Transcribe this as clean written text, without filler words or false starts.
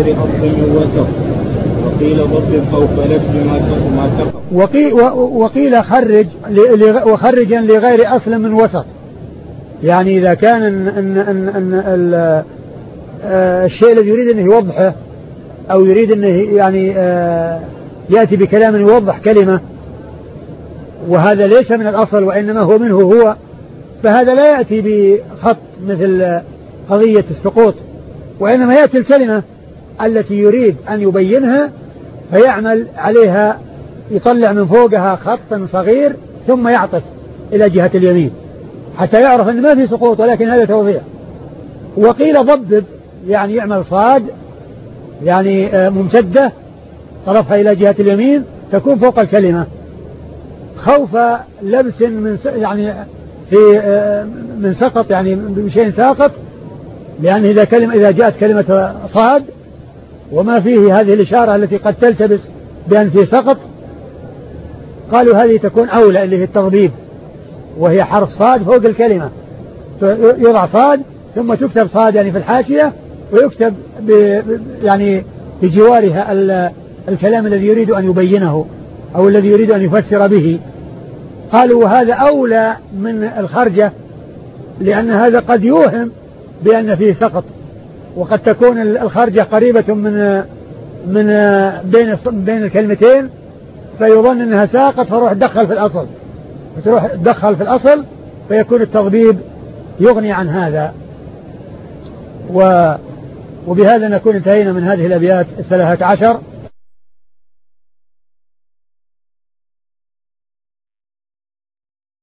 غير أصل وسط. وقيل ضبط فوق لفظ ما سقط. وقيل وخرجا لغير أصل من وسط. يعني إذا كان أن الشيء الذي يريد أنه يوضحه أو يريد أنه يعني يأتي بكلام يوضح كلمة وهذا ليس من الأصل وإنما هو منه هو، فهذا لا يأتي بخط مثل قضية السقوط، وإنما يأتي الكلمة التي يريد أن يبينها فيعمل عليها، يطلع من فوقها خط صغير ثم يعطف إلى جهة اليمين حتى يعرف أن ما في سقوط، ولكن هذا توضيح. وقيل ضبب يعني يعمل صاد يعني ممتدة طرفها إلى جهة اليمين تكون فوق الكلمة خوف لبس من سقط، يعني بشيء ساقط، لأن إذا جاءت كلمة صاد وما فيه هذه الإشارة التي قد تلتبس بأن في سقط، قالوا هذه تكون أولى اللي هي التضبيب، وهي حرف صاد فوق الكلمة، يضع صاد ثم تكتب صاد يعني في الحاشية، ويكتب يعني بجوارها الكلام الذي يريد أن يبينه أو الذي يريد أن يفسر به. قالوا وهذا أولى من الخرجة، لأن هذا قد يوهم بأن فيه سقط، وقد تكون الخرجة قريبة من بين الكلمتين فيظن أنها ساقط فروح تدخل في الأصل فيكون التضبيب يغني عن هذا. وبهذا نكون انتهينا من هذه الأبيات 13.